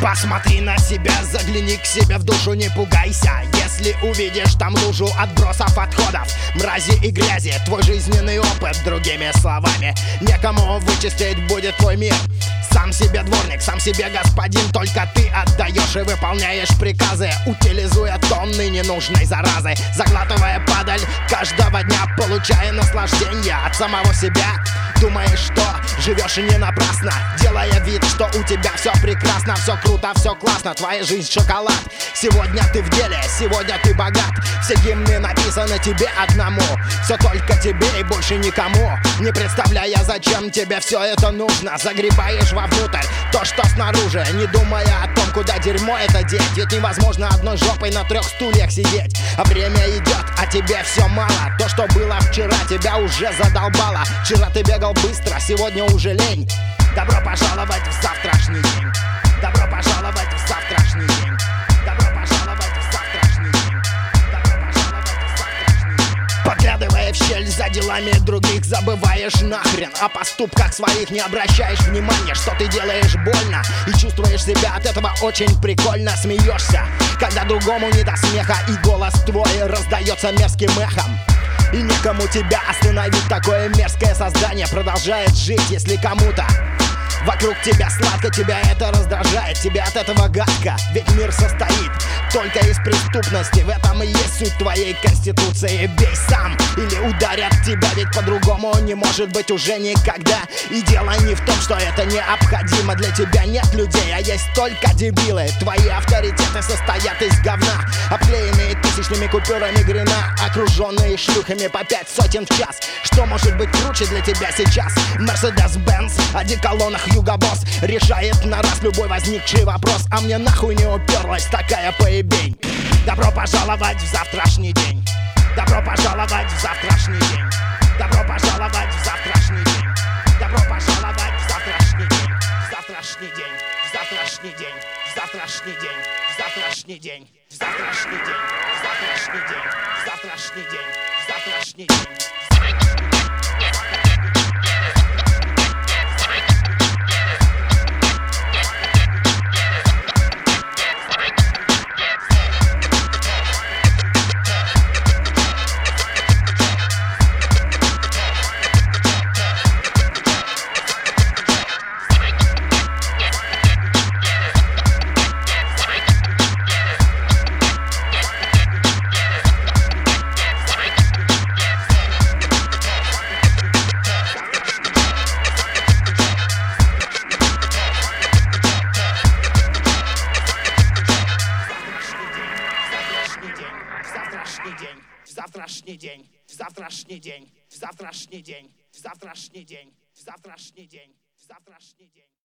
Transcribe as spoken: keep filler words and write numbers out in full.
Посмотри на себя, загляни к себе в душу, не пугайся. Если увидишь там лужу отбросов, отходов, мрази и грязи, твой жизненный опыт, другими словами, некому вычистить будет твой мир. Сам себе дворник, сам себе господин, только ты отдаешь и выполняешь приказы, утилизуя тонны ненужной заразы, заглатывая падаль каждого дня, получая наслаждение от самого себя. Думаешь, что живешь и не напрасно, делая вид, что у тебя все прекрасно, все круто, все классно, твоя жизнь шоколад. Сегодня ты в деле, сегодня ты богат, все гимны написаны тебе одному, все только тебе и больше никому. Не представляя, зачем тебе все это нужно, загребаешь вовнутрь то, что снаружи, не думая о том, куда дерьмо это деть. Ведь невозможно одной жопой на трех стульях сидеть, а время идет, а тебе все мало. То, что было вчера, тебя уже задолбало. Вчера ты бегал быстро, сегодня уже лень. Добро пожаловать в завтрашний день. Добро пожаловать в завтрашний день. Добро пожаловать в завтрашний день. Добро пожаловать в завтрашний день. Поглядывая в щель за делами других, забываешь нахрен о поступках своих, не обращаешь внимания, что ты делаешь больно, и чувствуешь себя от этого очень прикольно. Смеешься, когда другому не до смеха, и голос твой раздается мерзким эхом. И никому тебя остановить, такое мерзкое создание продолжает жить. Если кому-то вокруг тебя сладко, тебя это раздражает, тебе от этого гадко. Ведь мир состоит только из преступности, в этом и есть суть твоей конституции. Бей сам или ударят тебя, ведь по-другому не может быть уже никогда. И дело не в том, что это необходимо, для тебя нет людей, а есть только дебилы. Твои авторитеты состоят из говна, обклеенные тысячными купюрами грина, окруженные шлюхами по пять сотен в час. Что может быть круче для тебя сейчас? Мерседес-Бенц, одеколонах Hugo Boss решает на раз любой возникший вопрос. А мне нахуй не уперлась такая поебень. Добро пожаловать в завтрашний день. Добро пожаловать в завтрашний день. Добро пожаловать в завтрашний день. Добро пожаловать в завтрашний день. В завтрашний день. В завтрашний день. В завтрашний день. В завтрашний день. В завтрашний день. В завтрашний день. В завтрашний день. В завтрашний день. Завтрашний день, завтрашний день, завтрашний день, завтрашний день, завтрашний день, завтрашний день, завтрашний день.